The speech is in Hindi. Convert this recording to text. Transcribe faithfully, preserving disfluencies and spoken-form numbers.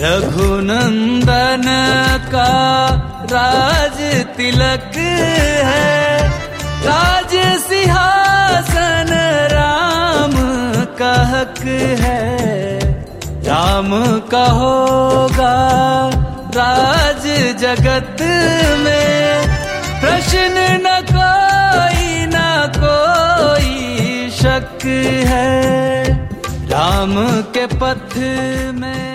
रघुनंदन का राज तिलक है, राज सिंहासन राम का हक है। राम का होगा राज जगत में, प्रश्न न कोई न कोई शक है। राम के पथ में